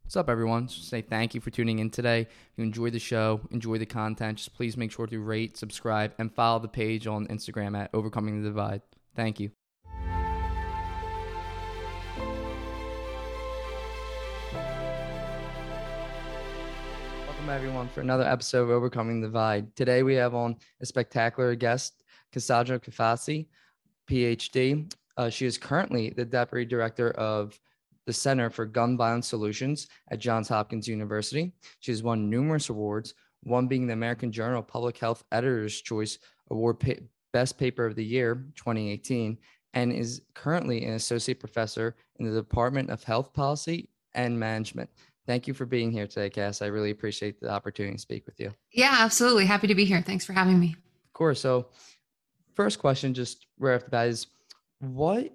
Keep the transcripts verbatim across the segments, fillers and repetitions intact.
What's up, everyone? Just say thank you for tuning in today. If you enjoy the show, enjoy the content, just please make sure to rate, subscribe, and follow the page on Instagram at Overcoming the Divide. Thank you. Welcome, everyone, for another episode of Overcoming the Divide. Today, we have on a spectacular guest, Cassandra Kafasi, P H D. Uh, she is currently the Deputy Director of the Center for Gun Violence Solutions at Johns Hopkins University. She has won numerous awards, one being the American Journal of Public Health Editor's Choice Award, pa- Best Paper of the Year, twenty eighteen, and is currently an associate professor in the Department of Health Policy and Management. Thank you for being here today, Cass. I really appreciate the opportunity to speak with you. Yeah, absolutely. Happy to be here. Thanks for having me. Of course. So first question, just right off the bat, is what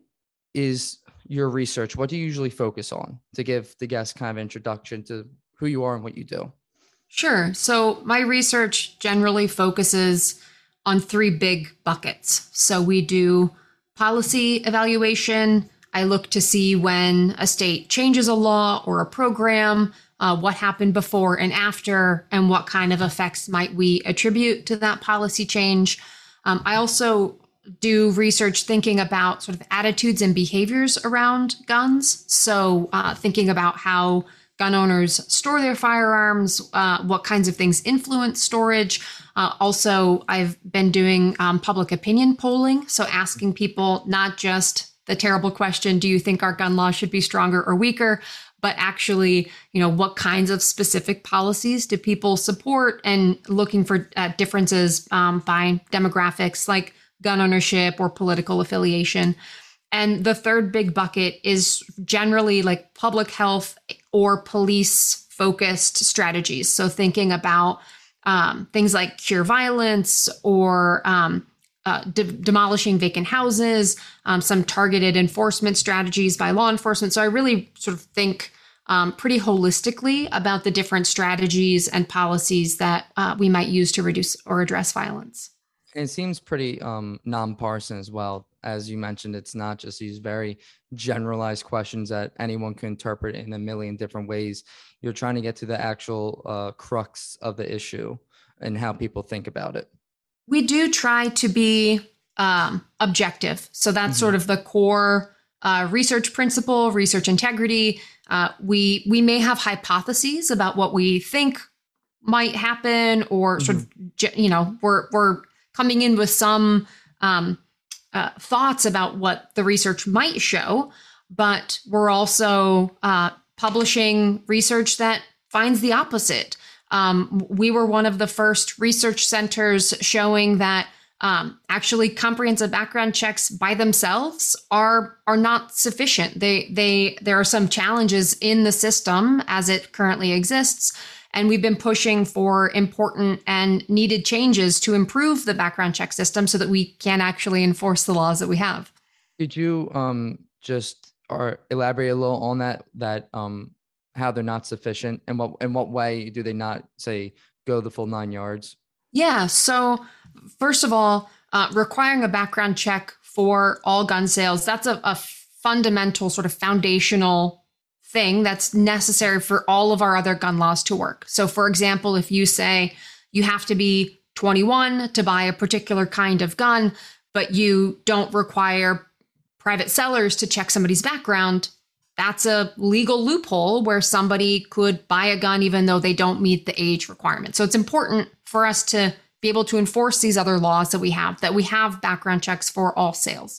is your research? What do you usually focus on, to give the guest kind of introduction to who you are and what you do? Sure. So my research generally focuses on three big buckets. So we do policy evaluation. I look to see when a state changes a law or a program, uh, what happened before and after, and what kind of effects might we attribute to that policy change. Um, I also do research thinking about sort of attitudes and behaviors around guns. So uh, thinking about how gun owners store their firearms, uh, what kinds of things influence storage. Uh, also, I've been doing um, public opinion polling. So asking people not just the terrible question, do you think our gun law should be stronger or weaker, but actually, you know, what kinds of specific policies do people support, and looking for uh, differences um, by demographics like gun ownership or political affiliation. And the third big bucket is generally like public health or police focused strategies. So thinking about um, things like cure violence or um, uh, de- demolishing vacant houses, um, some targeted enforcement strategies by law enforcement. So I really sort of think um, pretty holistically about the different strategies and policies that uh, we might use to reduce or address violence. And it seems pretty um, nonpartisan as well. As you mentioned, it's not just these very generalized questions that anyone can interpret in a million different ways. You're trying to get to the actual uh, crux of the issue and how people think about it. We do try to be um, objective. So that's mm-hmm. sort of the core uh, research principle, research integrity. Uh, we we may have hypotheses about what we think might happen, or sort mm-hmm. of, you know, we're we're coming in with some um, uh, thoughts about what the research might show, but we're also uh, publishing research that finds the opposite. Um, we were one of the first research centers showing that um, actually comprehensive background checks by themselves are are not sufficient. They they there are some challenges in the system as it currently exists. And we've been pushing for important and needed changes to improve the background check system so that we can actually enforce the laws that we have. Could you um, just or elaborate a little on that, that um, how they're not sufficient, and what in what way do they not, say, go the full nine yards? Yeah. So first of all, uh, requiring a background check for all gun sales, that's a, a fundamental sort of foundational thing that's necessary for all of our other gun laws to work. So for example, if you say you have to be twenty-one to buy a particular kind of gun, but you don't require private sellers to check somebody's background, that's a legal loophole where somebody could buy a gun even though they don't meet the age requirement. So it's important for us to be able to enforce these other laws that we have, that we have background checks for all sales.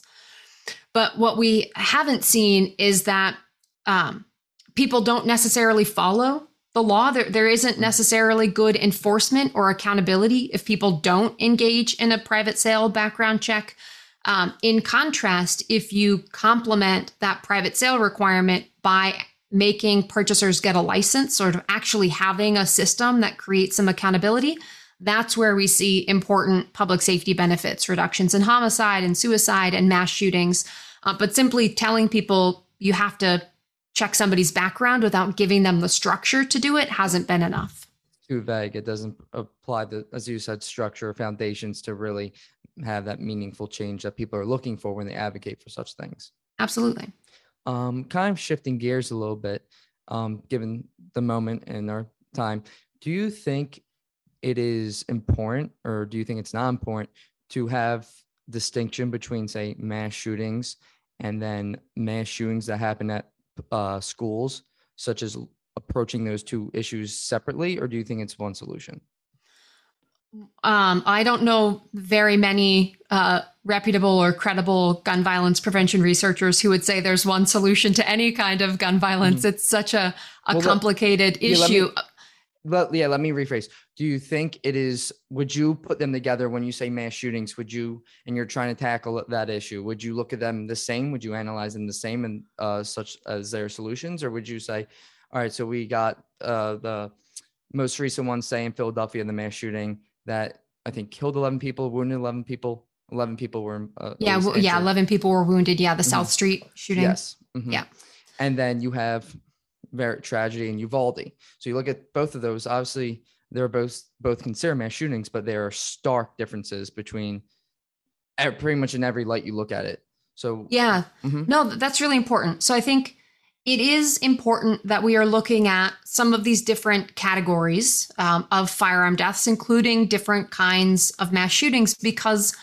But what we haven't seen is that um, people don't necessarily follow the law. There, there isn't necessarily good enforcement or accountability if people don't engage in a private sale background check. Um, in contrast, if you complement that private sale requirement by making purchasers get a license, sort of actually having a system that creates some accountability, that's where we see important public safety benefits, reductions in homicide and suicide and mass shootings. Uh, but simply telling people you have to check somebody's background without giving them the structure to do it hasn't been enough. Too vague. It doesn't apply the, as you said, structure or foundations to really have that meaningful change that people are looking for when they advocate for such things. Absolutely. Um, kind of shifting gears a little bit. um, given the moment and our time. Do you think it is important, or do you think it's not important to have distinction between, say, mass shootings and then mass shootings that happen at uh, schools, such as approaching those two issues separately, or do you think it's one solution? Um, I don't know very many uh, reputable or credible gun violence prevention researchers who would say there's one solution to any kind of gun violence. Mm-hmm. It's such a, a well, complicated let, issue. Yeah, let, me, yeah, let me rephrase. Do you think it is, would you put them together when you say mass shootings? Would you, and you're trying to tackle that issue, would you look at them the same? Would you analyze them the same and uh, such as their solutions? Or would you say, all right, so we got uh, the most recent one, say in Philadelphia, the mass shooting that I think killed eleven people, wounded eleven people. eleven people were uh, yeah, well, yeah, eleven people were wounded. Yeah, the mm-hmm. South Street shooting. Yes. Mm-hmm. Yeah. And then you have very tragedy in Uvalde. So you look at both of those. Obviously, they're both both considered mass shootings, but there are stark differences between pretty much in every light you look at it. So yeah, mm-hmm. no, that's really important. So I think it is important that we are looking at some of these different categories um, of firearm deaths, including different kinds of mass shootings, because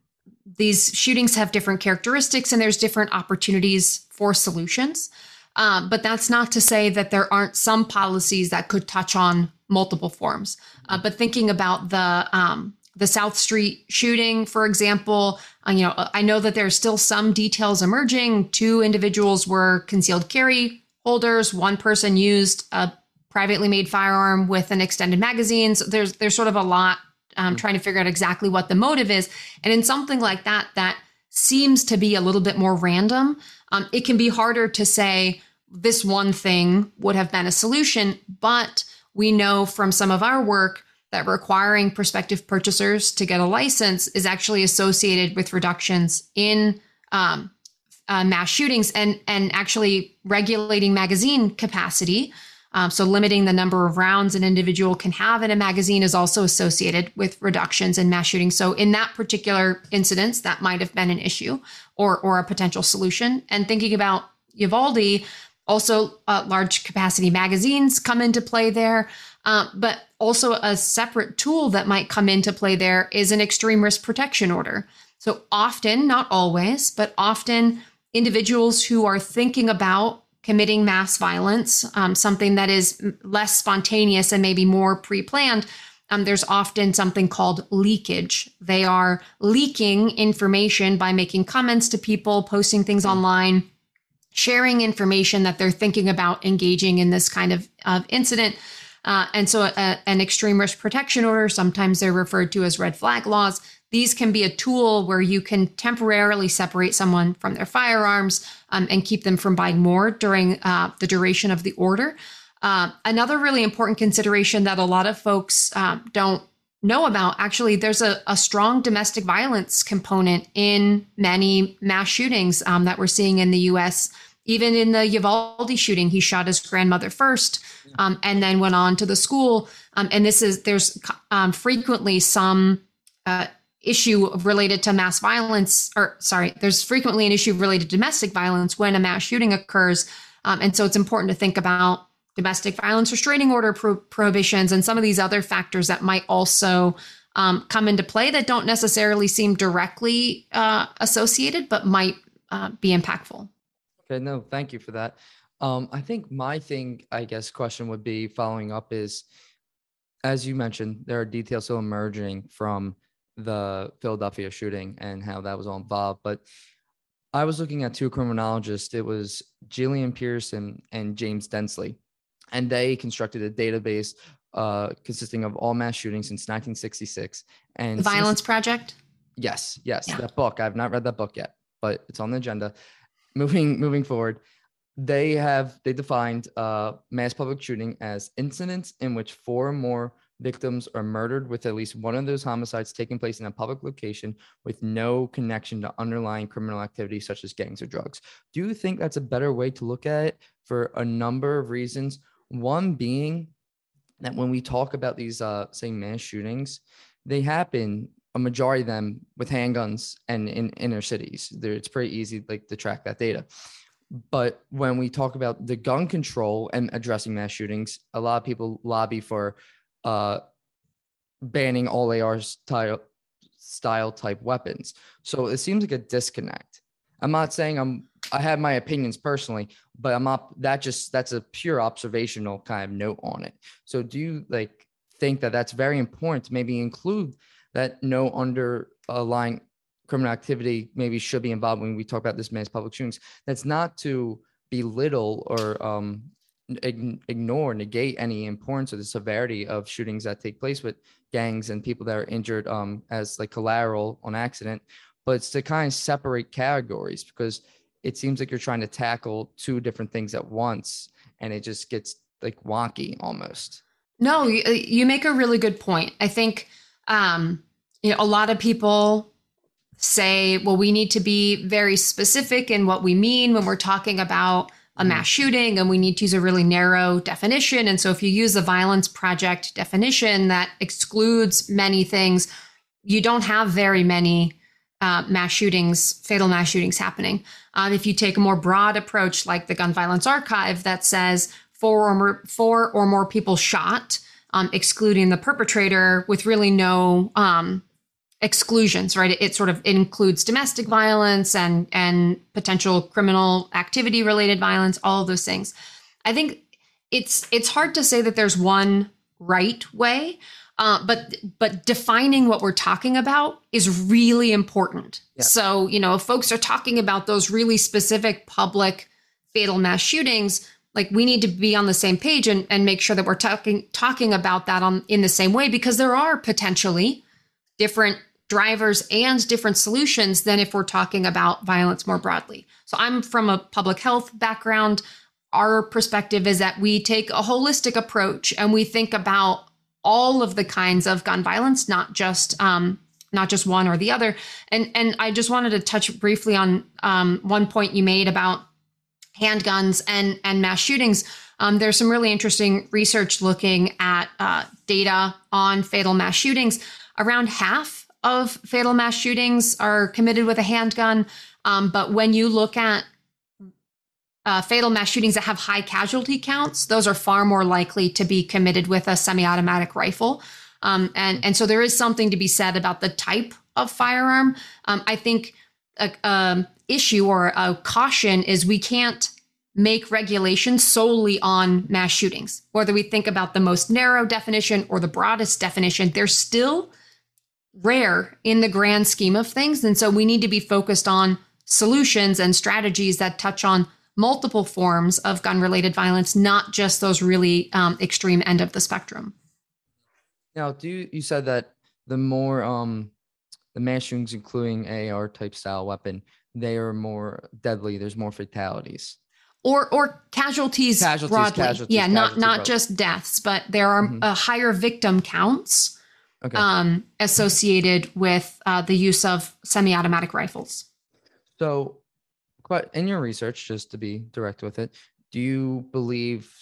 these shootings have different characteristics and there's different opportunities for solutions. Um, but that's not to say that there aren't some policies that could touch on multiple forms. Uh, but thinking about the um, the South Street shooting, for example, uh, you know, I know that there's still some details emerging. Two individuals were concealed carry holders. One person used a privately made firearm with an extended magazine. So there's there's sort of a lot um, trying to figure out exactly what the motive is. And in something like that, that seems to be a little bit more random. Um, it can be harder to say this one thing would have been a solution, but we know from some of our work that requiring prospective purchasers to get a license is actually associated with reductions in um, uh, mass shootings and, and actually regulating magazine capacity. Um, so limiting the number of rounds an individual can have in a magazine is also associated with reductions in mass shootings. So in that particular incidence, that might have been an issue or, or a potential solution. And thinking about Uvalde, also uh, large capacity magazines come into play there. Uh, but also a separate tool that might come into play there is an extreme risk protection order. So often, not always, but often individuals who are thinking about committing mass violence, um, something that is less spontaneous and maybe more pre-planned, um, there's often something called leakage. They are leaking information by making comments to people, posting things online, sharing information that they're thinking about engaging in this kind of, of incident. Uh, and so a, an extreme risk protection order, sometimes they're referred to as red flag laws. These can be a tool where you can temporarily separate someone from their firearms um, and keep them from buying more during uh, the duration of the order. Uh, another really important consideration that a lot of folks uh, don't know about, actually, there's a, a strong domestic violence component in many mass shootings um, that we're seeing in the U S. Even in the Uvalde shooting, he shot his grandmother first um, and then went on to the school. Um, and this is, there's um, frequently some uh, issue related to mass violence, or sorry, there's frequently an issue related to domestic violence when a mass shooting occurs. Um, and so it's important to think about domestic violence restraining order pro- prohibitions and some of these other factors that might also um, come into play that don't necessarily seem directly uh, associated, but might uh, be impactful. Okay, no, thank you for that. Um, I think my thing, I guess, question would be following up is, as you mentioned, there are details still emerging from the Philadelphia shooting and how that was all involved. But I was looking at two criminologists. It was Gillian Pearson and James Densley, and they constructed a database uh, consisting of all mass shootings since nineteen sixty-six. And the Violence Project? Yes, yes, yeah. That book. I've not read that book yet, but it's on the agenda. Moving moving forward, they have they defined uh, mass public shooting as incidents in which four or more victims are murdered with at least one of those homicides taking place in a public location with no connection to underlying criminal activity such as gangs or drugs. Do you think that's a better way to look at it for a number of reasons? One being that when we talk about these, uh, say, mass shootings, they happen, a majority of them with handguns and in inner cities. There, it's pretty easy like to track that data. But when we talk about the gun control and addressing mass shootings, a lot of people lobby for uh, banning all A R style, style type weapons. So it seems like a disconnect. I'm not saying I'm, I have my opinions personally, but I'm not, that just, that's a pure observational kind of note on it. So do you like think that that's very important to maybe include that no underlying criminal activity maybe should be involved when we talk about this mass public shootings? That's not to belittle or um, ignore, negate any importance or the severity of shootings that take place with gangs and people that are injured um, as like collateral on accident, but it's to kind of separate categories, because it seems like you're trying to tackle two different things at once, and it just gets like wonky almost. No, you, you make a really good point. I think, um, you know, a lot of people say, well, we need to be very specific in what we mean when we're talking about a mass shooting, and we need to use a really narrow definition. And so if you use the Violence Project definition that excludes many things, you don't have very many uh, mass shootings, fatal mass shootings happening. Um, if you take a more broad approach, like the Gun Violence Archive that says four or more, four or more people shot, um, excluding the perpetrator, with really no um, exclusions, right? It, it sort of includes domestic violence and and potential criminal activity related violence, all of those things. I think it's it's hard to say that there's one right way, uh, but but defining what we're talking about is really important. Yeah. So, you know, if folks are talking about those really specific public fatal mass shootings, like we need to be on the same page and, and make sure that we're talking talking about that on in the same way, because there are potentially different drivers and different solutions than if we're talking about violence more broadly. So I'm from a public health background. Our perspective is that we take a holistic approach and we think about all of the kinds of gun violence, not just um, not just one or the other. And and I just wanted to touch briefly on um, one point you made about handguns and and mass shootings. Um, there's some really interesting research looking at uh, data on fatal mass shootings. Around half of fatal mass shootings are committed with a handgun. Um, but when you look at uh, fatal mass shootings that have high casualty counts, those are far more likely to be committed with a semi-automatic rifle. Um, and, and so there is something to be said about the type of firearm. Um, I think a, a issue or a caution is we can't make regulations solely on mass shootings. Whether we think about the most narrow definition or the broadest definition, they're still rare in the grand scheme of things. And so we need to be focused on solutions and strategies that touch on multiple forms of gun-related violence, not just those really um, extreme end of the spectrum. Now, do you, you said that the more um, the mass shootings, including A R type style weapon, they are more deadly. There's more fatalities. Or or casualties, casualties broadly. Casualties, yeah, not, not broadly. just deaths, but there are mm-hmm. uh, higher victim counts okay. um, associated with uh, the use of semi-automatic rifles. So, but in your research, just to be direct with it, do you believe,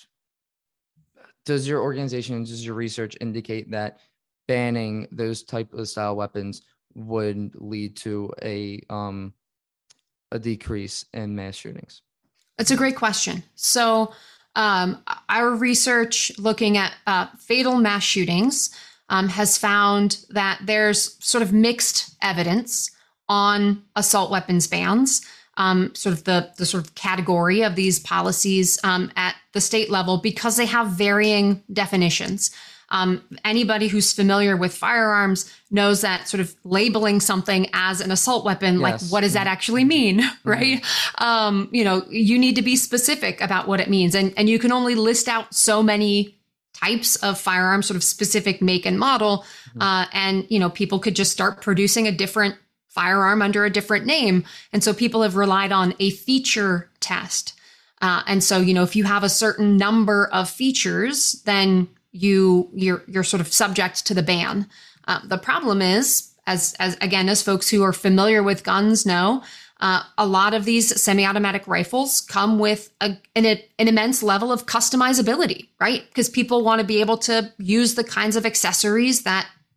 does your organization, does your research indicate that banning those type of style weapons would lead to a um, a decrease in mass shootings? That's a great question. So um, our research looking at uh, fatal mass shootings um, has found that there's sort of mixed evidence on assault weapons bans, um, sort of the, the sort of category of these policies um, at the state level, because they have varying definitions. Um, anybody who's familiar with firearms knows that sort of labeling something as an assault weapon, yes. like what does that actually mean, right? Mm-hmm. Um, you know, you need to be specific about what it means. And, and you can only list out so many types of firearms, sort of specific make and model. Mm-hmm. Uh, and, you know, people could just start producing a different firearm under a different name. And so people have relied on a feature test. Uh, and so, you know, if you have a certain number of features, then you you're you're sort of subject to the ban. Uh, the problem is, as as again, as folks who are familiar with guns know, uh, a lot of these semi-automatic rifles come with a, an, an immense level of customizability, right? Because people want to be able to use the kinds of accessories that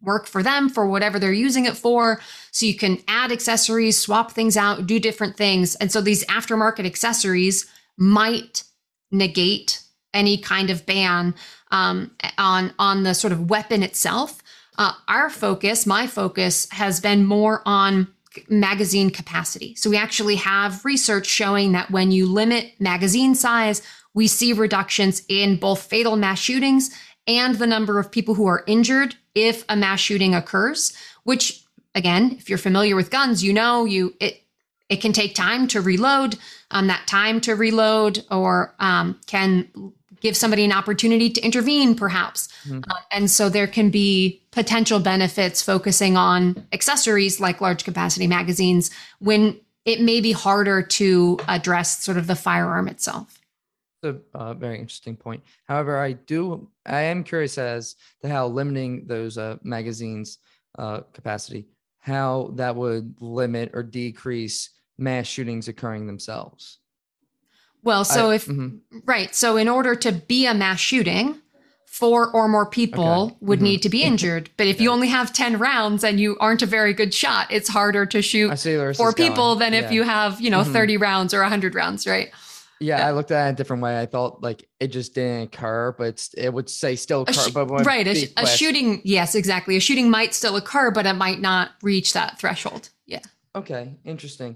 work for them for whatever they're using it for. So you can add accessories, swap things out, do different things. And so these aftermarket accessories might negate any kind of ban um, on, on the sort of weapon itself. Uh, our focus, my focus, has been more on magazine capacity. So we actually have research showing that when you limit magazine size, we see reductions in both fatal mass shootings and the number of people who are injured if a mass shooting occurs, which, again, if you're familiar with guns, you know you it it can take time to reload. Um, that time to reload or um, can give somebody an opportunity to intervene, perhaps. Mm-hmm. Uh, and so there can be potential benefits focusing on accessories like large capacity magazines when it may be harder to address sort of the firearm itself. A uh, very interesting point. However, I do, I am curious as to how limiting those uh, magazines uh, capacity, how that would limit or decrease mass shootings occurring themselves. Well, so I, if, mm-hmm. right. So in order to be a mass shooting, four or more people okay. would mm-hmm. need to be injured. But if yeah. you only have ten rounds and you aren't a very good shot, it's harder to shoot four people than yeah. if you have, you know, mm-hmm. thirty rounds or one hundred rounds, right? Yeah, yeah, I looked at it a different way. I thought like it just didn't occur, but it's, it would say still occur. Sh- but right, a, sh- a shooting, yes, exactly. A shooting might still occur, but it might not reach that threshold. Yeah. Okay, interesting.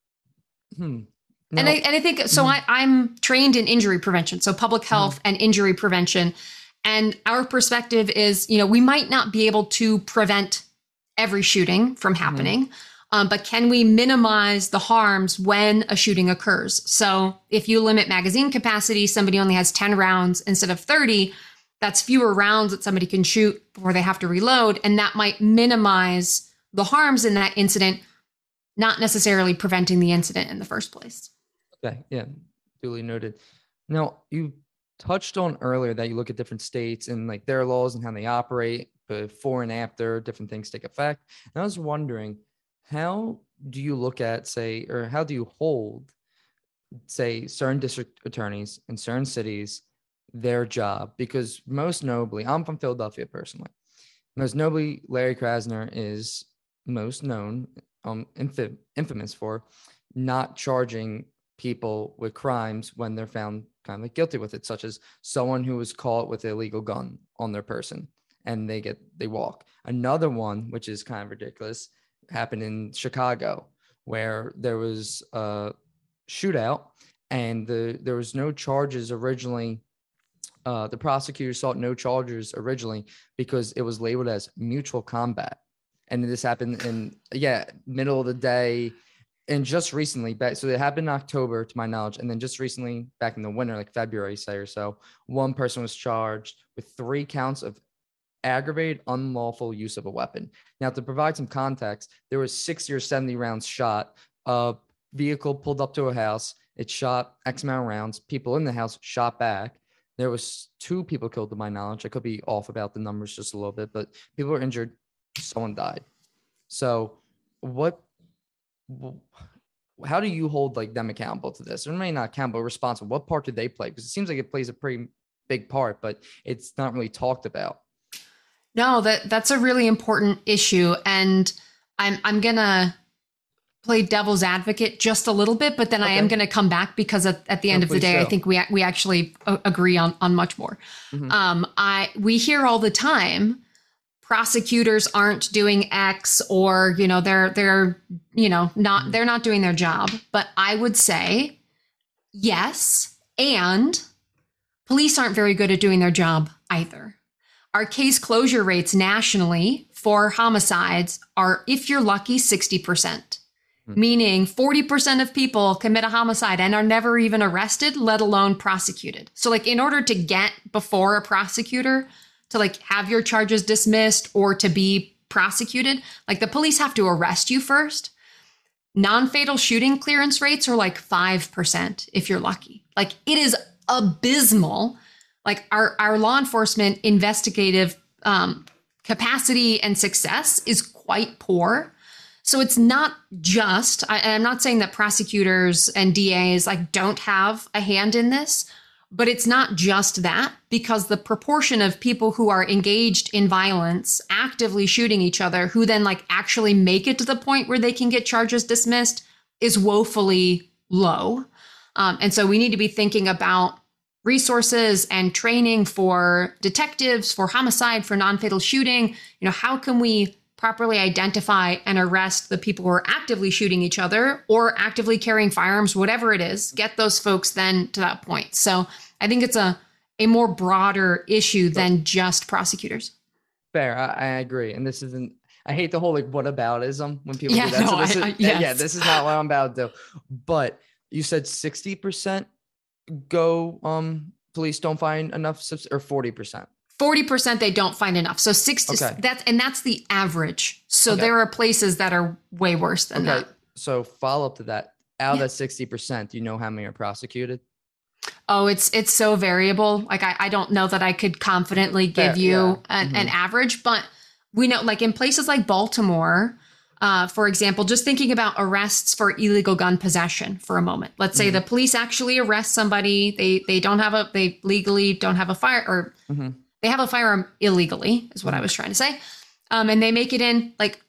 Hmm. No. And I and I think so. Mm-hmm. I, I'm trained in injury prevention, so public health mm-hmm. and injury prevention. And our perspective is, you know, we might not be able to prevent every shooting from happening. Mm-hmm. Um, but can we minimize the harms when a shooting occurs? So if you limit magazine capacity, somebody only has ten rounds instead of thirty, that's fewer rounds that somebody can shoot before they have to reload. And that might minimize the harms in that incident, not necessarily preventing the incident in the first place. Okay. Yeah. Duly noted. Now, you touched on earlier that you look at different states and like their laws and how they operate before and after different things take effect. And I was wondering, how do you look at, say, or how do you hold, say, certain district attorneys in certain cities, their job? Because most notably, I'm from Philadelphia personally. Most notably, Larry Krasner is most known, um, inf- infamous for not charging people with crimes when they're found kind of like guilty with it, such as someone who was caught with an illegal gun on their person and they get, they walk. Another one, which is kind of ridiculous, happened in Chicago, where there was a shootout and the there was no charges originally. Uh, the prosecutor sought no charges originally because it was labeled as mutual combat. And this happened in, yeah, middle of the day. And just recently, back, so it happened in October, to my knowledge. And then just recently, back in the winter, like February, say or so, one person was charged with three counts of aggravated unlawful use of a weapon. Now, to provide some context, there was sixty or seventy rounds shot. A vehicle pulled up to a house. It shot X amount of rounds. People in the house shot back. There was two people killed, to my knowledge. I could be off about the numbers just a little bit, but people were injured. Someone died. So what, how do you hold like them accountable to this? Or maybe not accountable, responsible. What part did they play? Because it seems like it plays a pretty big part, but it's not really talked about. No, that that's a really important issue. And I'm I'm going to play devil's advocate just a little bit, but then okay. I am going to come back because at, at the end no, of the day, so. I think we we actually agree on, on much more. Mm-hmm. Um, I we hear all the time, prosecutors aren't doing X, or, you know, they're they're, you know, not mm-hmm. they're not doing their job. But I would say yes, and police aren't very good at doing their job either. Our case closure rates nationally for homicides are, if you're lucky, sixty percent, mm-hmm. meaning forty percent of people commit a homicide and are never even arrested, let alone prosecuted. So like in order to get before a prosecutor to like have your charges dismissed or to be prosecuted, like the police have to arrest you first. Non-fatal shooting clearance rates are like five percent if you're lucky. Like it is abysmal. Like our, our law enforcement investigative um, capacity and success is quite poor. So it's not just, I, I'm not saying that prosecutors and D As like don't have a hand in this. But it's not just that, because the proportion of people who are engaged in violence, actively shooting each other, who then like actually make it to the point where they can get charges dismissed is woefully low. Um, and so we need to be thinking about resources and training for detectives, for homicide, for non-fatal shooting. You know, how can we properly identify and arrest the people who are actively shooting each other or actively carrying firearms, whatever it is, get those folks then to that point. So I think it's a, a more broader issue than just prosecutors. Fair. I, I agree. And this isn't, I hate the whole like whataboutism when people yeah, do that. No, so this I, is, I, yes. yeah, this is not what I'm about to do. But you said sixty percent go, um, police don't find enough, subs- or forty percent? forty percent they don't find enough. So sixty, okay. that's, and that's the average. So okay. there are places that are way worse than okay. that. So follow up to that. Out of yeah. that sixty percent, do you know how many are prosecuted? Oh, it's, it's so variable. Like, I, I don't know that I could confidently give Fair, you yeah. an, mm-hmm. an average, but we know like in places like Baltimore, uh, for example, just thinking about arrests for illegal gun possession for a moment. Let's say mm-hmm. the police actually arrest somebody. They, they don't have a, they legally don't have a fire or mm-hmm. they have a firearm illegally is what mm-hmm. I was trying to say. Um, and they make it in like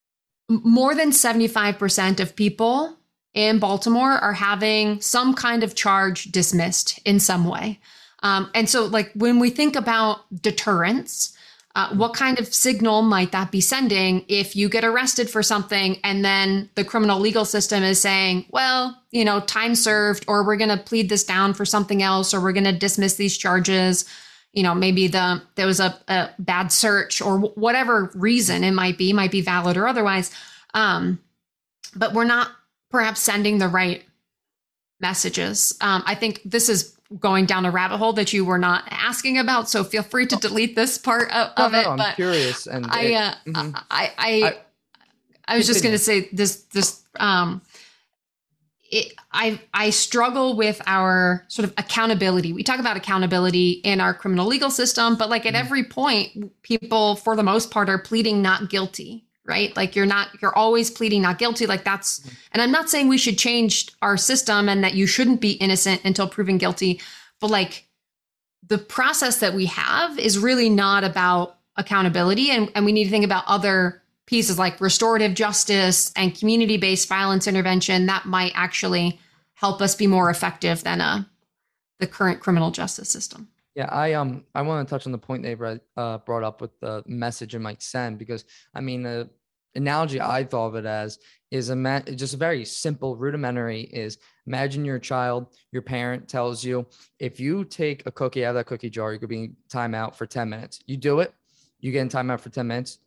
more than seventy-five percent of people in Baltimore are having some kind of charge dismissed in some way. Um, and so like when we think about deterrence, uh, what kind of signal might that be sending if you get arrested for something and then the criminal legal system is saying, well, you know, time served, or we're going to plead this down for something else, or we're going to dismiss these charges. You know, maybe the there was a, a bad search or w- whatever reason it might be, might be valid or otherwise. Um, but we're not perhaps sending the right messages. Um, I think this is going down a rabbit hole that you were not asking about, so feel free to delete this part of, of no, no, it. I'm but curious, and I, uh, it, mm-hmm. I, I, I, I was just going to say this. This, um, it, I, I struggle with our sort of accountability. We talk about accountability in our criminal legal system, but like at mm-hmm. every point, people, for the most part, are pleading not guilty. Right? Like you're not, you're always pleading not guilty. Like that's, and I'm not saying we should change our system and that you shouldn't be innocent until proven guilty, but like the process that we have is really not about accountability. And, and we need to think about other pieces like restorative justice and community-based violence intervention that might actually help us be more effective than a, the current criminal justice system. Yeah, I um I want to touch on the point they uh, brought up with the message it might send, because I mean the analogy I thought of it as is a ma- just a very simple rudimentary is imagine you're a child, your parent tells you if you take a cookie out of that cookie jar, you could be in timeout for ten minutes. You do it, you get in timeout for ten minutes.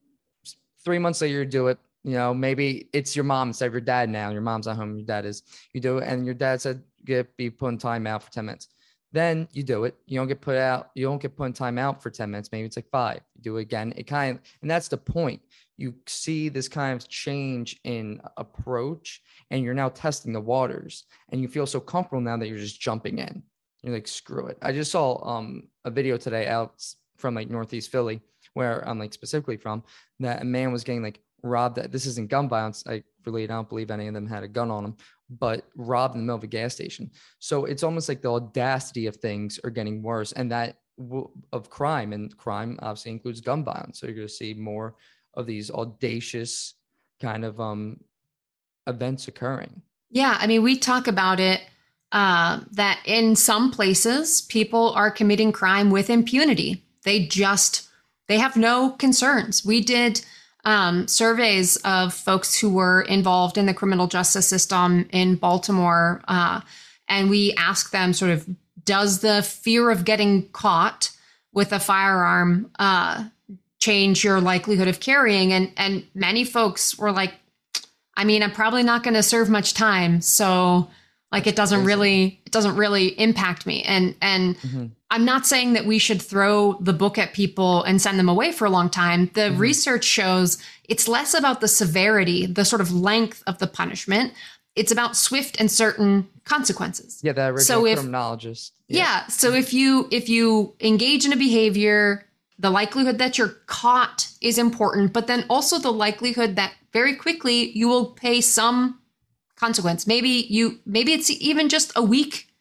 Three months later, you do it. You know, maybe it's your mom instead of your dad now. Your mom's not home, your dad is. You do it, and your dad said get be put in timeout for ten minutes. Then you do it. You don't get put out. You don't get put in time out for ten minutes. Maybe it's like five. You do it again. It kind of, and that's the point. You see this kind of change in approach, and you're now testing the waters, and you feel so comfortable now that you're just jumping in. You're like, screw it. I just saw um a video today out from like Northeast Philly, where I'm like specifically from, that a man was getting like robbed. This isn't gun violence. I really don't believe any of them had a gun on them, but robbed in the middle of a gas station. So it's almost like the audacity of things are getting worse, and that w- of crime, and crime obviously includes gun violence. So you're going to see more of these audacious kind of um, events occurring. Yeah. I mean, we talk about it, uh, that in some places people are committing crime with impunity. They just, they have no concerns. We did Um, surveys of folks who were involved in the criminal justice system in Baltimore. Uh, and we asked them sort of, does the fear of getting caught with a firearm uh, change your likelihood of carrying? And, and many folks were like, I mean, I'm probably not going to serve much time. So like, it doesn't really, it doesn't really impact me. And, and mm-hmm. I'm not saying that we should throw the book at people and send them away for a long time. The mm-hmm. research shows it's less about the severity, the sort of length of the punishment. It's about swift and certain consequences. Yeah, the original so if, criminologist. Yeah. yeah. So if you if you engage in a behavior, the likelihood that you're caught is important, but then also the likelihood that very quickly you will pay some consequence. Maybe you maybe it's even just a week,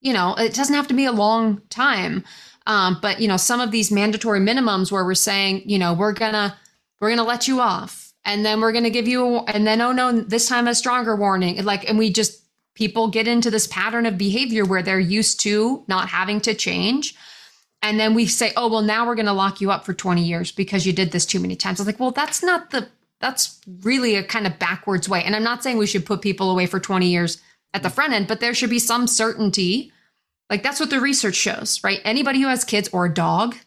you know, it doesn't have to be a long time. Um, but, you know, some of these mandatory minimums where we're saying, you know, we're gonna, we're gonna let you off, and then we're gonna give you, a, and then, oh no, this time a stronger warning. And like, and we just, people get into this pattern of behavior where they're used to not having to change. And then we say, oh, well, now we're going to lock you up for twenty years because you did this too many times. I was like, well, that's not the, that's really a kind of backwards way. And I'm not saying we should put people away for twenty years at the front end, but there should be some certainty. Like that's what the research shows, right? Anybody who has kids or a dog,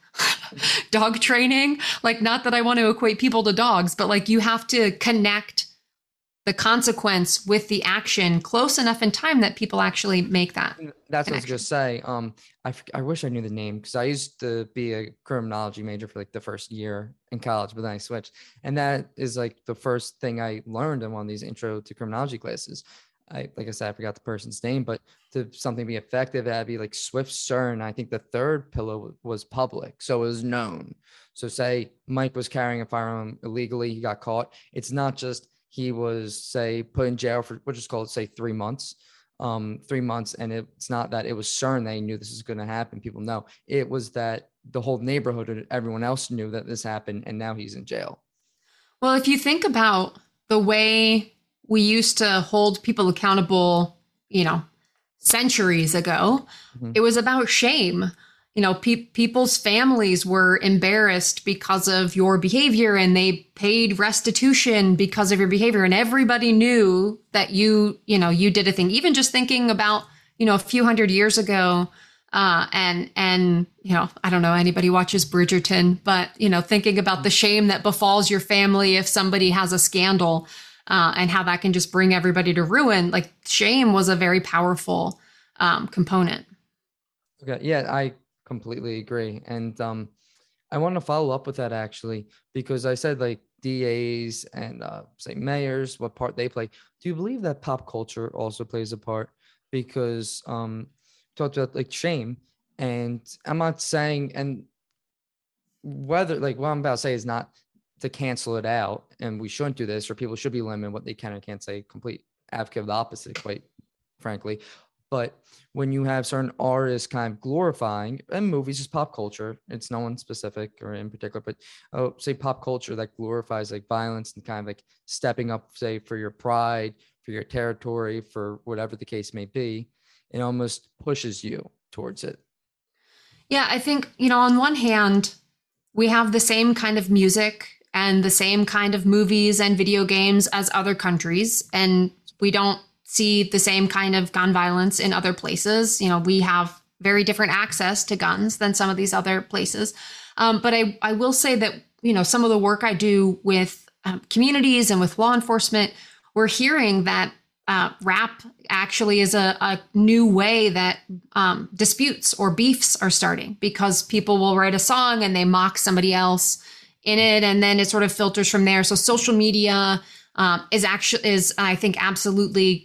dog training, like not that I want to equate people to dogs, but like you have to connect the consequence with the action close enough in time that people actually make that. That's connection. what I was going to say. Um, I, I wish I knew the name because I used to be a criminology major for like the first year in college, but then I switched. And that is like the first thing I learned in one of these intro to criminology classes. I, like I said, I forgot the person's name, but to something be effective, it had to be like swift, certain. I think the third pillar was public. So it was known. So say Mike was carrying a firearm illegally, he got caught. It's not just he was, say, put in jail for, we'll just call it, say, three months, um, three months. And it's not that it was certain they knew this was going to happen. People know. It was that the whole neighborhood and everyone else knew that this happened, and now he's in jail. Well, if you think about the way we used to hold people accountable, you know, centuries ago, mm-hmm. it was about shame. You know, pe- people's families were embarrassed because of your behavior, and they paid restitution because of your behavior. And everybody knew that you, you know, you did a thing. Even just thinking about, you know, a few hundred years ago, uh, and, and, you know, I don't know, anybody watches Bridgerton, but, you know, thinking about the shame that befalls your family if somebody has a scandal, uh, and how that can just bring everybody to ruin. Like shame was a very powerful, um, component. Okay. Yeah. I, completely agree. And um, I want to follow up with that actually, because I said like D As and uh, say mayors, what part they play. Do you believe that pop culture also plays a part? Because um, talked about like shame, and I'm not saying, and whether like what I'm about to say is not to cancel it out, and we shouldn't do this, or people should be limited what they can and can't say. Complete advocate of the opposite, quite frankly. But when you have certain artists kind of glorifying, and movies is pop culture, it's no one specific or in particular, but oh, say pop culture that glorifies like violence and kind of like stepping up, say, for your pride, for your territory, for whatever the case may be, it almost pushes you towards it. Yeah, I think, you know, on one hand, we have the same kind of music and the same kind of movies and video games as other countries, and we don't see the same kind of gun violence in other places. You know, we have very different access to guns than some of these other places. Um, but I, I will say that, you know, some of the work I do with um, communities and with law enforcement, we're hearing that uh, rap actually is a, a new way that um, disputes or beefs are starting, because people will write a song and they mock somebody else in it, and then it sort of filters from there. So social media um, is actually, is I think absolutely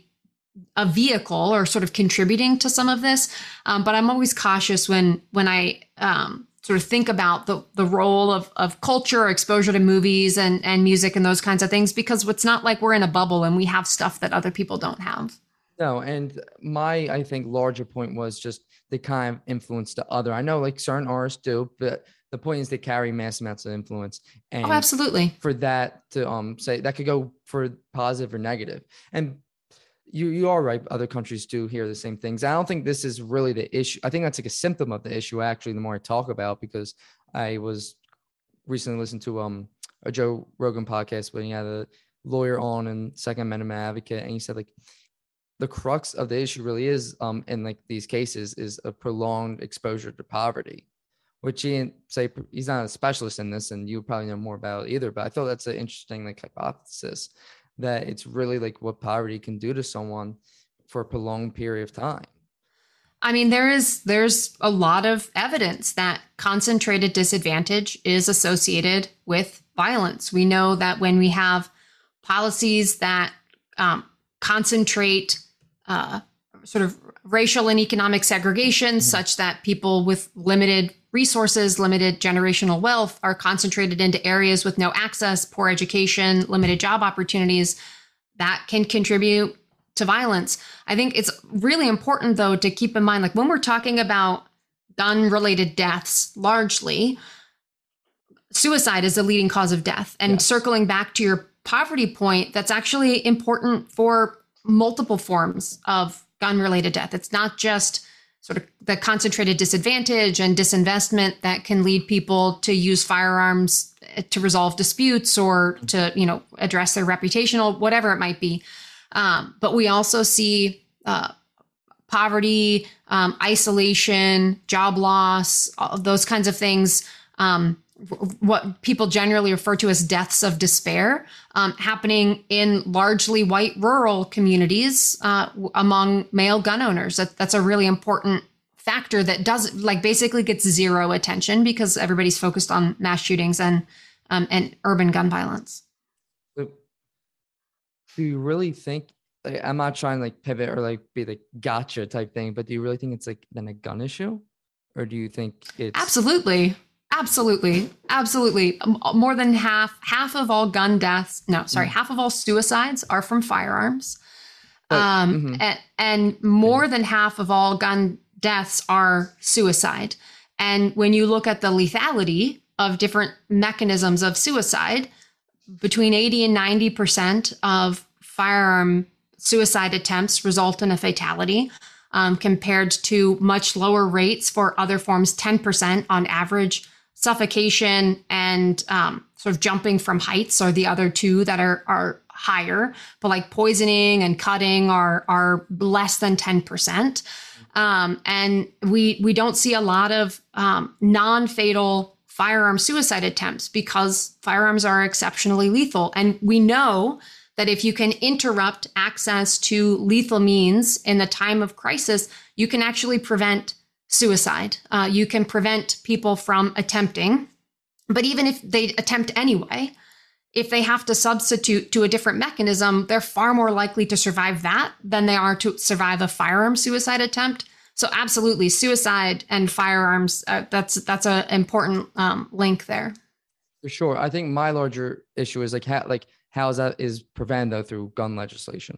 a vehicle or sort of contributing to some of this. Um, but I'm always cautious when when I um, sort of think about the the role of of culture, exposure to movies and, and music and those kinds of things, because it's not like we're in a bubble and we have stuff that other people don't have. No, and my, I think, larger point was just the kind of influence to other. I know like certain artists do, but the point is they carry mass amounts of influence. And oh, absolutely. For that to um say that could go for positive or negative. And You you are right. Other countries do hear the same things. I don't think this is really the issue. I think that's like a symptom of the issue, actually, the more I talk about, because I was recently listening to um a Joe Rogan podcast when he had a lawyer on and Second Amendment advocate, and he said like the crux of the issue really is um in like these cases is a prolonged exposure to poverty, which he didn't say. He's not a specialist in this, and you probably know more about it either. But I thought that's an interesting like hypothesis, that it's really like what poverty can do to someone for a prolonged period of time. I mean, there is, there's a lot of evidence that concentrated disadvantage is associated with violence. We know that when we have policies that um, concentrate uh, sort of racial and economic segregation, mm-hmm. such that people with limited resources, limited generational wealth are concentrated into areas with no access, poor education, limited job opportunities, that can contribute to violence. I think it's really important, though, to keep in mind, like when we're talking about gun-related deaths, largely, suicide is the leading cause of death. And yes. Circling back to your poverty point, that's actually important for multiple forms of gun-related death. It's not just sort of the concentrated disadvantage and disinvestment that can lead people to use firearms to resolve disputes or to, you know, address their reputational, whatever it might be. Um, but we also see uh, poverty, um, isolation, job loss, all of those kinds of things. Um, what people generally refer to as deaths of despair, um, happening in largely white rural communities uh, among male gun owners. That, that's a really important factor that does like basically gets zero attention because everybody's focused on mass shootings and um, and urban gun violence. Do you really think? Like, I'm not trying to like pivot or like be the gotcha type thing, but do you really think it's like then a gun issue, or do you think it's absolutely? Absolutely. Absolutely. More than half, half of all gun deaths, no, sorry, mm. half of all suicides are from firearms. But, um, mm-hmm. and, and more than half of all gun deaths are suicide. And when you look at the lethality of different mechanisms of suicide, between eighty and ninety percent of firearm suicide attempts result in a fatality. Um, compared to much lower rates for other forms, ten percent on average. Suffocation and um, sort of jumping from heights are the other two that are are higher, but like poisoning and cutting are are less than ten percent. Um, and we we don't see a lot of um, non-fatal firearm suicide attempts because firearms are exceptionally lethal. And we know that if you can interrupt access to lethal means in the time of crisis, you can actually prevent suicide. Uh, you can prevent people from attempting. But even if they attempt anyway, if they have to substitute to a different mechanism, they're far more likely to survive that than they are to survive a firearm suicide attempt. So absolutely, suicide and firearms, uh, that's that's an important um, link there. For sure. I think my larger issue is like how, like how is that is prevented though through gun legislation?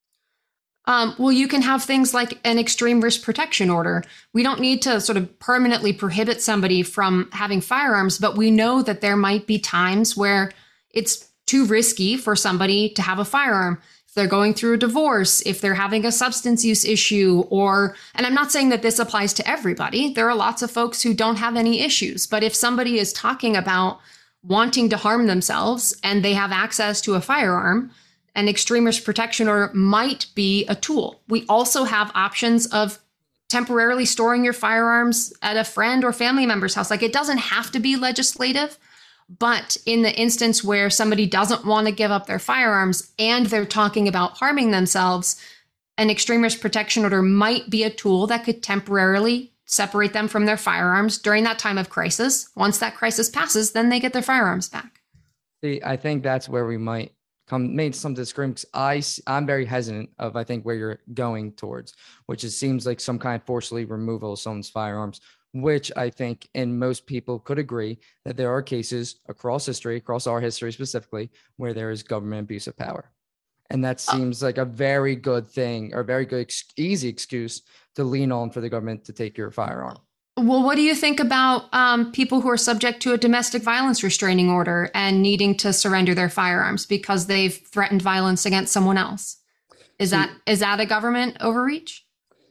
Um, well, you can have things like an extreme risk protection order. We don't need to sort of permanently prohibit somebody from having firearms, but we know that there might be times where it's too risky for somebody to have a firearm. If they're going through a divorce, if they're having a substance use issue, or, and I'm not saying that this applies to everybody. There are lots of folks who don't have any issues, but if somebody is talking about wanting to harm themselves and they have access to a firearm, an extreme risk protection order might be a tool. We also have options of temporarily storing your firearms at a friend or family member's house. Like, it doesn't have to be legislative, but in the instance where somebody doesn't want to give up their firearms and they're talking about harming themselves, an extreme risk protection order might be a tool that could temporarily separate them from their firearms during that time of crisis. Once that crisis passes, then they get their firearms back. See, I think that's where we might come made some disagreements. I I'm very hesitant of I think where you're going towards, which it seems like some kind of forcibly removal of someone's firearms, which I think and most people could agree that there are cases across history, across our history specifically, where there is government abuse of power. And that seems like a very good thing or a very good, ex- easy excuse to lean on for the government to take your firearm. Well, what do you think about um, people who are subject to a domestic violence restraining order and needing to surrender their firearms because they've threatened violence against someone else? Is that is that a government overreach?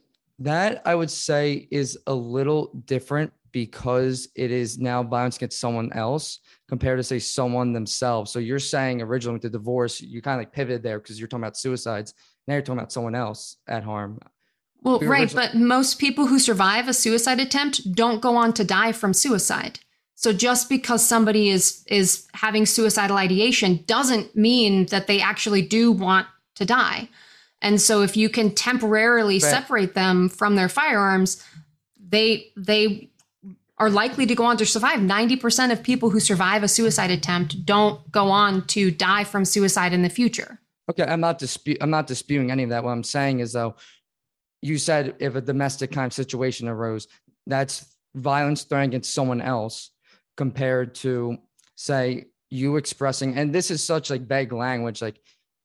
That I would say is a little different because it is now violence against someone else compared to say someone themselves. So you're saying originally with the divorce, you kind of like pivoted there because you're talking about suicides. Now you're talking about someone else at harm. Well, we right. But most people who survive a suicide attempt don't go on to die from suicide. So just because somebody is is having suicidal ideation doesn't mean that they actually do want to die. And so if you can temporarily right. separate them from their firearms, they they are likely to go on to survive. ninety percent of people who survive a suicide attempt don't go on to die from suicide in the future. Okay, I'm not dispute I'm not disputing any of that. What I'm saying is though, you said if a domestic kind of situation arose, that's violence thrown against someone else compared to, say, you expressing, and this is such like vague language, like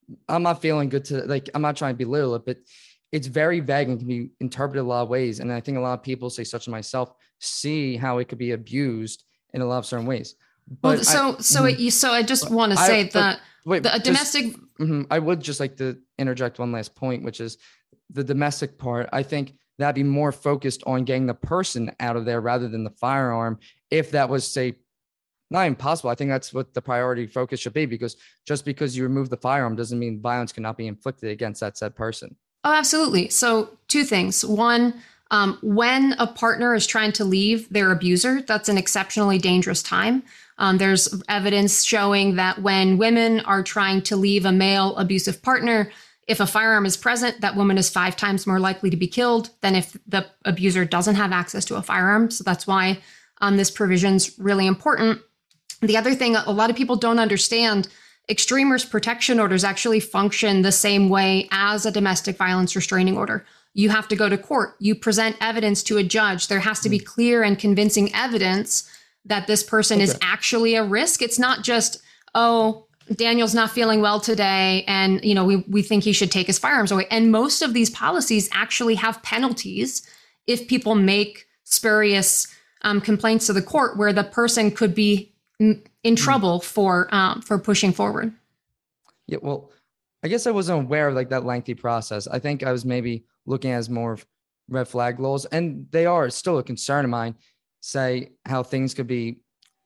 I'm not feeling good to like, I'm not trying to belittle it, but it's very vague and can be interpreted a lot of ways. And I think a lot of people, say such as myself, see how it could be abused in a lot of certain ways. Well, But so I, so it, you so I just want to I, say but that wait, the a just, domestic. mhm, I would just like to interject one last point, which is the domestic part. I think that'd be more focused on getting the person out of there rather than the firearm. If that was, say, not impossible, I think that's what the priority focus should be, because just because you remove the firearm doesn't mean violence cannot be inflicted against that said person. Oh, absolutely. So two things. One, um, when a partner is trying to leave their abuser, that's an exceptionally dangerous time. Um, there's evidence showing that when women are trying to leave a male abusive partner, if a firearm is present, that woman is five times more likely to be killed than if the abuser doesn't have access to a firearm. So that's why um, this provision's really important. The other thing a lot of people don't understand, extreme risk protection orders actually function the same way as a domestic violence restraining order. You have to go to court. You present evidence to a judge. There has to be clear and convincing evidence that this person okay. is actually a risk. It's not just, oh, Daniel's not feeling well today, and you know we we think he should take his firearms away. And most of these policies actually have penalties if people make spurious um, complaints to the court, where the person could be in trouble for um, for pushing forward. Yeah, well, I guess I wasn't aware of like that lengthy process. I think I was maybe looking at as more of red flag laws, and they are still a concern of mine. Say how things could be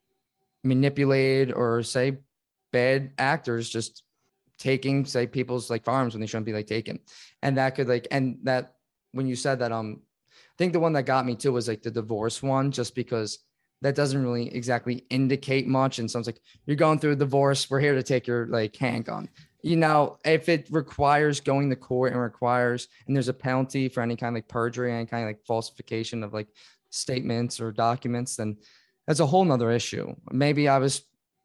manipulated, or say bad actors just taking, say, people's like firearms when they shouldn't be like taken, and that could like, and that when you said that, um, I think the one that got me too was like the divorce one, just because that doesn't really exactly indicate much. And someone's like, you're going through a divorce, we're here to take your like handgun. You know, if it requires going to court and requires, and there's a penalty for any kind of like perjury, any kind of like falsification of like statements or documents, then that's a whole nother issue. Maybe I was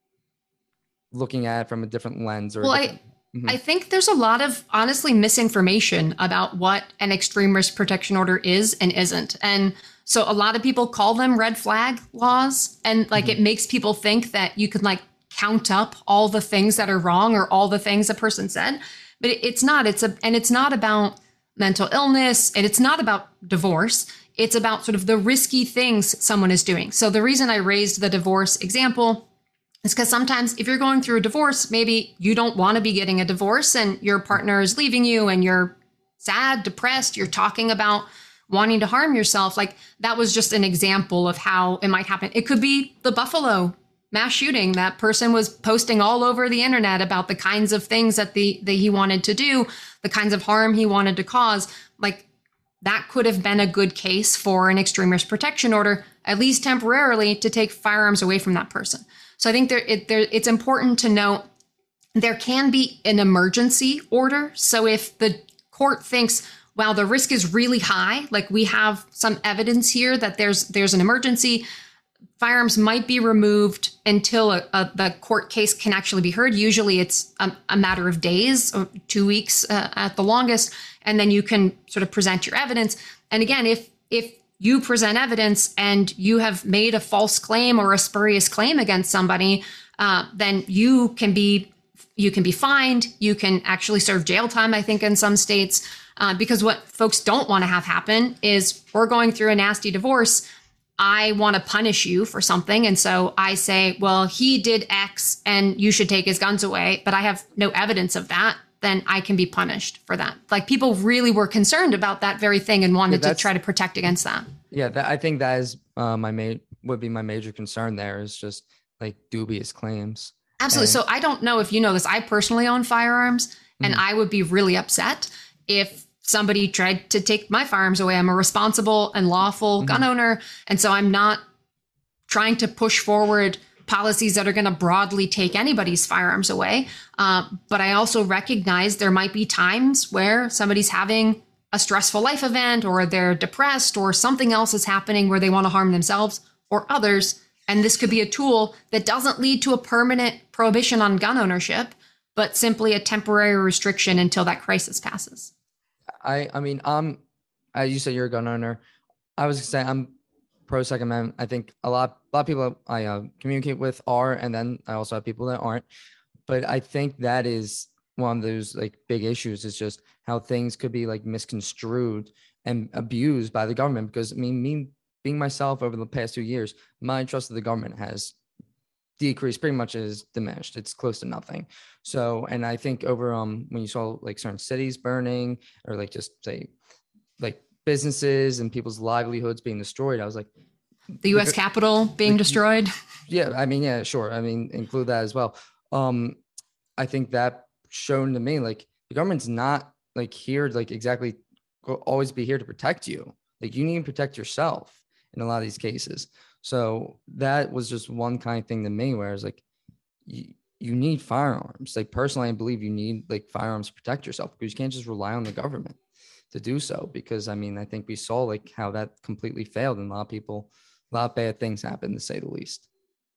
looking at it from a different lens. Or well, I, mm-hmm. I think there's a lot of honestly misinformation about what an extreme risk protection order is and isn't. And so a lot of people call them red flag laws, and like mm-hmm. it makes people think that you can like count up all the things that are wrong or all the things a person said, but it, it's not. It's a and it's not about mental illness, and it's not about divorce. It's about sort of the risky things someone is doing. So the reason I raised the divorce example is because sometimes if you're going through a divorce, maybe you don't want to be getting a divorce and your partner is leaving you and you're sad, depressed, you're talking about wanting to harm yourself. Like that was just an example of how it might happen. It could be the Buffalo mass shooting. That person was posting all over the internet about the kinds of things that the that he wanted to do, the kinds of harm he wanted to cause. Like that could have been a good case for an extreme risk protection order, at least temporarily, to take firearms away from that person. So I think there, it, there it's important to note there can be an emergency order. So if the court thinks, wow, the risk is really high, like we have some evidence here that there's there's an emergency, firearms might be removed until a, a, the court case can actually be heard. Usually it's a, a matter of days or two weeks uh, at the longest, and then you can sort of present your evidence. And again, if if you present evidence and you have made a false claim or a spurious claim against somebody, uh, then you can be you can be fined. You can actually serve jail time, I think, in some states. Uh, because what folks don't want to have happen is we're going through a nasty divorce. I want to punish you for something. And so I say, well, he did X and you should take his guns away, but I have no evidence of that. Then I can be punished for that. Like people really were concerned about that very thing and wanted yeah, to try to protect against that. Yeah, that, I think that is uh, my main would be my major concern there is just like dubious claims. Absolutely. And- so I don't know if you know this. I personally own firearms, and mm-hmm. I would be really upset if somebody tried to take my firearms away. I'm a responsible and lawful mm-hmm. gun owner. And so I'm not trying to push forward policies that are going to broadly take anybody's firearms away. Uh, but I also recognize there might be times where somebody's having a stressful life event, or they're depressed, or something else is happening where they want to harm themselves or others. And this could be a tool that doesn't lead to a permanent prohibition on gun ownership, but simply a temporary restriction until that crisis passes. I, I mean, um, as you said, you're a gun owner. I was saying I'm pro Second Amendment. I think a lot, a lot of people I uh, communicate with are, and then I also have people that aren't. But I think that is one of those like big issues is just how things could be like misconstrued and abused by the government. Because I mean, me being myself over the past two years, my trust of the government has decreased, pretty much is diminished. It's close to nothing. So, and I think over um when you saw like certain cities burning or like just say like businesses and people's livelihoods being destroyed, I was like, the U S Capitol being like, destroyed. Yeah, I mean, yeah, sure. I mean, include that as well. Um, I think that shown to me like the government's not like here to like exactly always be here to protect you. Like you need to protect yourself in a lot of these cases. So that was just one kind of thing to me where it's like you, you need firearms. Like personally, I believe you need like firearms to protect yourself because you can't just rely on the government to do so. Because I mean, I think we saw like how that completely failed and a lot of people, a lot of bad things happened to say the least.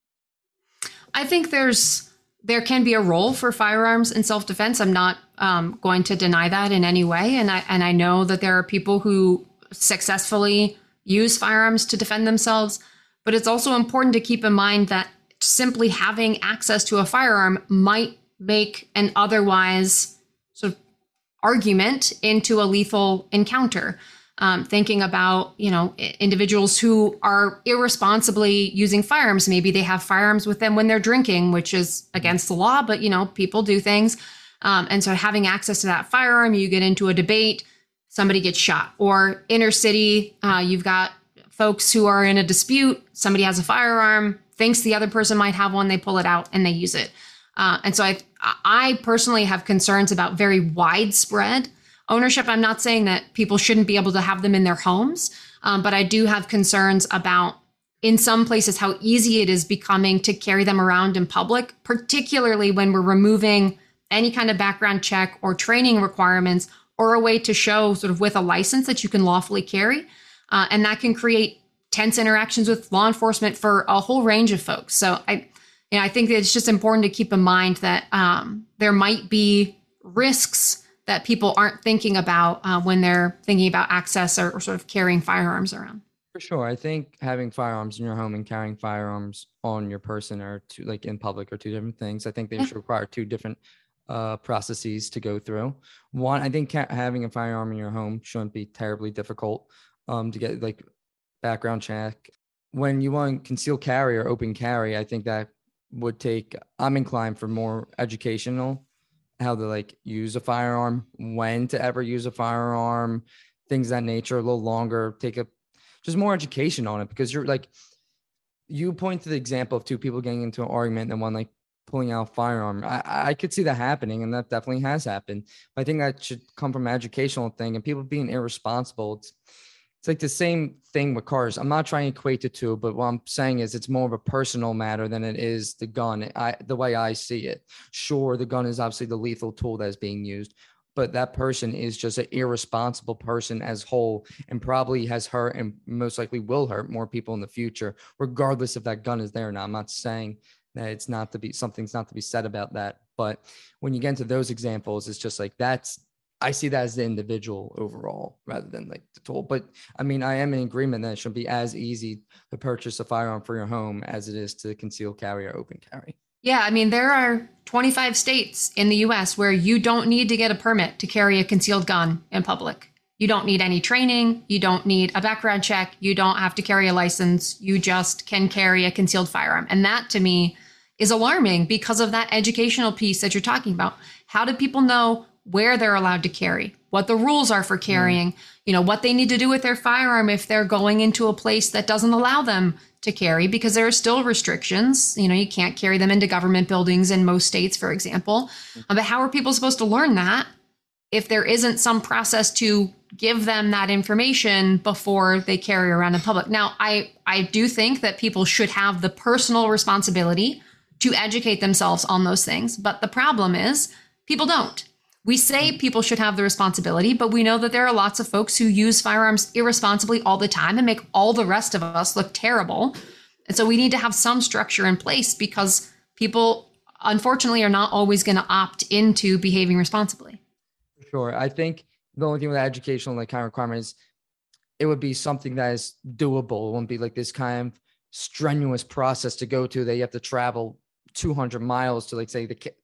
I think there's there can be a role for firearms in self-defense. I'm not um, going to deny that in any way, and I and I know that there are people who successfully use firearms to defend themselves. But it's also important to keep in mind that simply having access to a firearm might make an otherwise sort of argument into a lethal encounter. Um, thinking about, you know, individuals who are irresponsibly using firearms. Maybe they have firearms with them when they're drinking, which is against the law, but, you know, people do things. Um, and so having access to that firearm, you get into a debate, somebody gets shot. Or inner city, uh, you've got folks who are in a dispute, somebody has a firearm, thinks the other person might have one, they pull it out and they use it. Uh, and so I, I personally have concerns about very widespread ownership. I'm not saying that people shouldn't be able to have them in their homes, um, but I do have concerns about, in some places, how easy it is becoming to carry them around in public, particularly when we're removing any kind of background check or training requirements or a way to show sort of with a license that you can lawfully carry. Uh, and that can create tense interactions with law enforcement for a whole range of folks. So I, you know, I think that it's just important to keep in mind that um, there might be risks that people aren't thinking about uh, when they're thinking about access or, or sort of carrying firearms around. For sure. I think having firearms in your home and carrying firearms on your person are two, like in public, are two different things. I think they yeah. should require two different uh, processes to go through. One, I think ca- having a firearm in your home shouldn't be terribly difficult um, to get like background check. When you want concealed carry or open carry, I think that would take, I'm inclined for more educational, how to like use a firearm, when to ever use a firearm, things of that nature, a little longer, take a, just more education on it. Because you're like, you point to the example of two people getting into an argument and one like pulling out a firearm. I, I could see that happening, and that definitely has happened. But I think that should come from an educational thing and people being irresponsible. It's, It's like the same thing with cars. I'm not trying to equate the two, but what I'm saying is it's more of a personal matter than it is the gun. I, the way I see it, sure, the gun is obviously the lethal tool that is being used, but that person is just an irresponsible person as whole and probably has hurt and most likely will hurt more people in the future, regardless if that gun is there or not. I'm not saying that it's not to be, something's not to be said about that. But when you get into those examples, it's just like, that's, I see that as the individual overall rather than like the tool. But I mean, I am in agreement that it should be as easy to purchase a firearm for your home as it is to conceal carry or open carry. Yeah, I mean, there are twenty-five states in the U S where you don't need to get a permit to carry a concealed gun in public. You don't need any training. You don't need a background check. You don't have to carry a license. You just can carry a concealed firearm. And that to me is alarming because of that educational piece that you're talking about. How do people know where they're allowed to carry, what the rules are for carrying, you know, what they need to do with their firearm if they're going into a place that doesn't allow them to carry, because there are still restrictions. You know, you can't carry them into government buildings in most states, for example. Um, but how are people supposed to learn that if there isn't some process to give them that information before they carry around in public? Now, I, I do think that people should have the personal responsibility to educate themselves on those things. But the problem is people don't. We say people should have the responsibility, but we know that there are lots of folks who use firearms irresponsibly all the time and make all the rest of us look terrible. And so we need to have some structure in place because people, unfortunately, are not always going to opt into behaving responsibly. Sure. I think the only thing with educational like kind of requirement is it would be something that is doable. It wouldn't be like this kind of strenuous process to go to that you have to travel two hundred miles to, like, say, the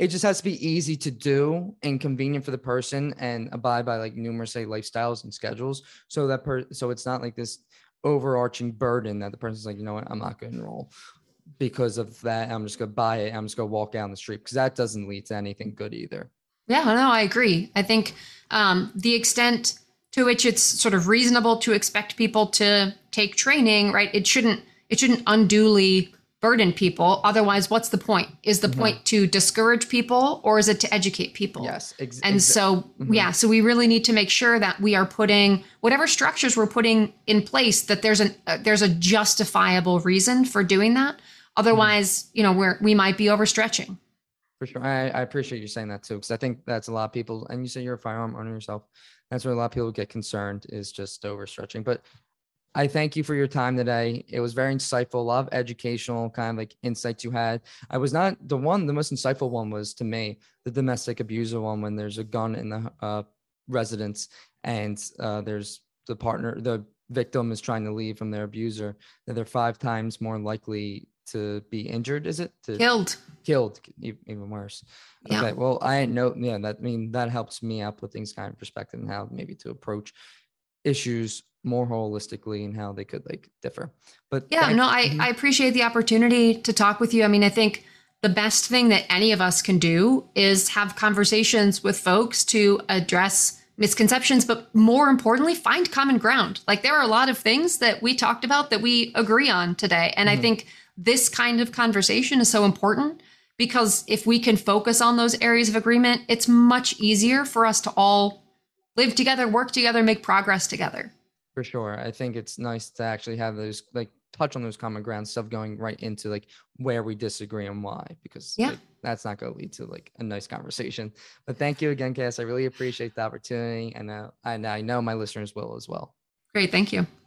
it just has to be easy to do and convenient for the person and abide by like numerous say lifestyles and schedules. So that per so it's not like this overarching burden that the person's like, you know what, I'm not going to enroll because of that. I'm just going to buy it. I'm just going to walk down the street, because that doesn't lead to anything good either. Yeah, no, I agree. I think um, the extent to which it's sort of reasonable to expect people to take training, right? It shouldn't, it shouldn't unduly burden people. Otherwise, what's the point? Is the mm-hmm. point to discourage people, or is it to educate people? Yes. Ex- and exa- so, mm-hmm. yeah, so we really need to make sure that we are putting whatever structures we're putting in place, that there's an, uh, there's a justifiable reason for doing that. Otherwise, mm-hmm. you know, we're, we might be overstretching. For sure. I, I appreciate you saying that too, because I think that's a lot of people, and you say you're a firearm owner yourself. That's where a lot of people get concerned, is just overstretching. But I thank you for your time today. It was very insightful, a lot of educational kind of like insights you had. I was not the one, the most insightful one was to me, the domestic abuser one, when there's a gun in the uh, residence and uh, there's the partner, the victim is trying to leave from their abuser, that they're five times more likely to be injured. Is it? To, killed. Killed, even worse. Yeah. Okay. Well, I know, yeah, that I mean, that helps me out put things kind of perspective and how maybe to approach issues more holistically and how they could like differ. But yeah, thank- no, I, mm-hmm. I appreciate the opportunity to talk with you. I mean, I think the best thing that any of us can do is have conversations with folks to address misconceptions, but more importantly, find common ground. Like, there are a lot of things that we talked about that we agree on today. And mm-hmm. I think this kind of conversation is so important, because if we can focus on those areas of agreement, it's much easier for us to all live together, work together, make progress together. For sure. I think it's nice to actually have those, like, touch on those common ground stuff going right into like where we disagree and why, because yeah. like, that's not going to lead to like a nice conversation. But thank you again, Cass. I really appreciate the opportunity. And, uh, and I know my listeners will as well. Great. Thank you.